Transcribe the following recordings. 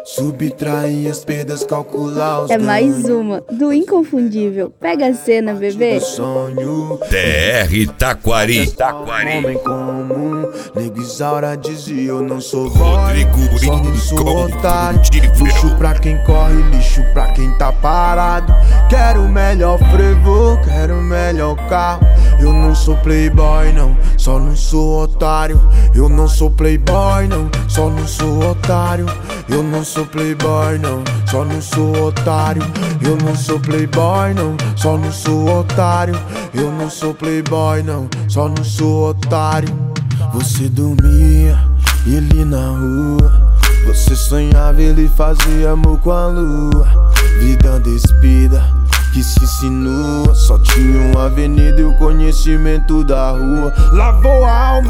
subtrair as perdas, calcular os É mais uma do Inconfundível. Pega a cena, bebê. sonho. TR Taquari. Homem comum, nego Isaura dizia eu não sou Rodrigo boy, só não sou otário. Inconfundível. Luxo pra quem corre, lixo pra quem tá parado. Quero o melhor frevo, quero o melhor carro. Eu não sou playboy não, só não sou otário. Eu não sou playboy não, só não sou otário. Eu não sou playboy não, só não sou otário. Eu não sou playboy não, só não sou otário. Eu não sou playboy não, só não sou otário. Você dormia, ele na rua. Você sonhava, ele fazia amor com a lua. Vida despida, que se insinua. Só tinha uma avenida e o conhecimento da rua. Lavou a alma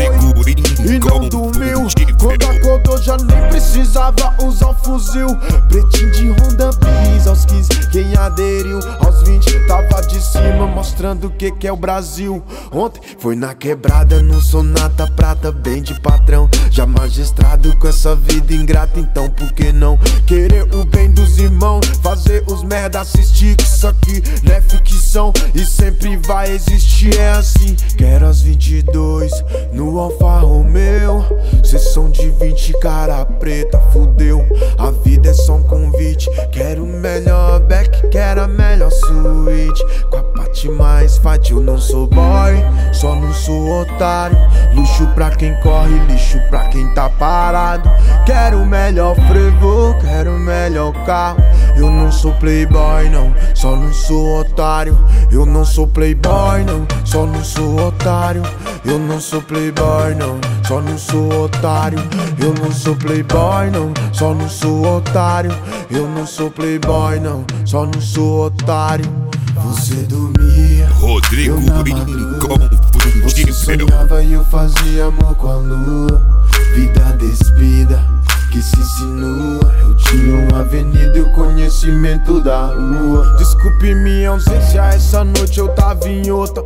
e não dormiu. Quando acordou já nem precisava usar um fuzil. Pretinho de Honda Bis aos 15, quem aderiu aos 20 tava de cima, mostrando o que é o Brasil. Ontem foi na quebrada, no Sonata Prata, bem de patrão. Já magistrado com essa vida ingrata, então por que não querer o bem dos irmãos? Fazer os merda assistir, que isso aqui não é ficção e sempre vai existir, é assim. Quero as 22 no Alfa Romeo. Cês são de 20, cara preta, fudeu. A vida é só um convite. Quero o melhor back, quero a melhor suíte. Com a parte mais fight, eu não sou boy, só não sou otário. Luxo pra quem corre, lixo pra quem tá parado. Quero o melhor frevo, quero o melhor carro. Eu não sou playboy não, só não sou otário. Eu não sou playboy não, só não sou otário. Eu não sou playboy não, só não sou otário. Eu não sou playboy não, só não sou otário. Eu não sou playboy não, só não sou otário. Você dormia, Rodrigo eu na madruga. Você Inconfundível. sonhava e eu fazia amor com a lua. Vida despida, que se insinua. Eu tinha uma avenida e o conhecimento da rua. Desculpe minha ausência, essa noite eu tava em outra.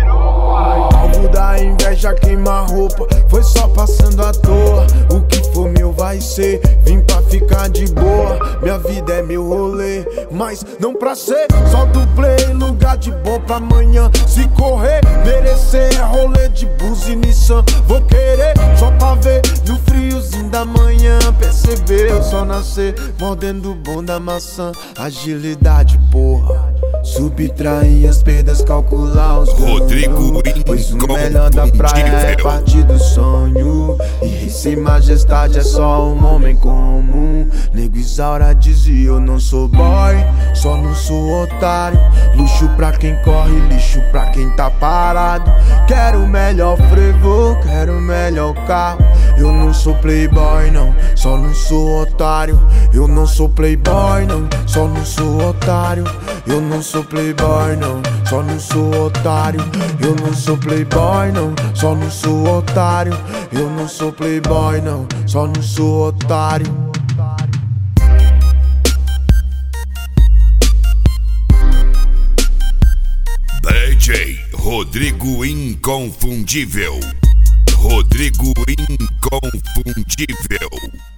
Alvo da inveja queima a roupa, foi só passando à toa. O que for meu vai ser, vim pra ficar de boa. Minha vida é meu rolê, mas não pra ser só do play. Lugar de bom pra amanhã, se correr, merecer é rolê de bus e Nissan. Vou querer só pra ver no friozinho da manhã. Percebeu, só nascer mordendo o bom da maçã. Agilidade, porra, subtrair as perdas, calcular os ganhos. Rodrigo Pois o melhor da praia é partir do sonho. E rei sem majestade é só um homem comum. Nego Isaura dizia eu não sou boy, só não sou otário. Luxo pra quem corre, lixo pra quem tá parado. Quero o melhor frevo, quero o melhor carro. Eu não sou playboy não, só não sou otário. Eu não sou playboy não, só não sou otário. Eu não sou playboy não, só não sou otário. Eu não sou playboy não, só não sou otário. Eu não sou playboy não, só não sou otário. DJ Rodrigo Inconfundível. Rodrigo Inconfundível.